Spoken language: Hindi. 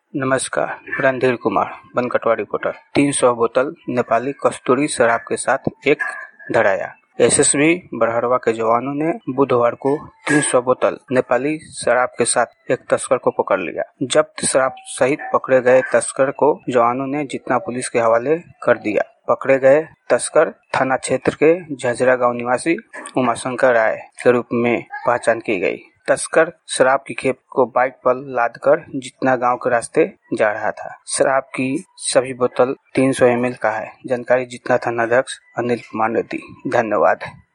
नमस्कार, रणधीर कुमार, बनकटवा रिपोर्टर। 300 बोतल नेपाली कस्तूरी शराब के साथ एक धराया। एसएसबी बरहड़वा के जवानों ने बुधवार को 300 बोतल नेपाली शराब के साथ एक तस्कर को पकड़ लिया। जब्त शराब सहित पकड़े गए तस्कर को जवानों ने जितना पुलिस के हवाले कर दिया। पकड़े गए तस्कर थाना क्षेत्र के झजरा गांव निवासी उमाशंकर राय के रूप में पहचान की गई। तस्कर शराब की खेप को बाइक पर लादकर जितना गांव के रास्ते जा रहा था। शराब की सभी बोतल 300 ml का है। जानकारी जितना थानाध्यक्ष अनिल कुमार ने दी। धन्यवाद।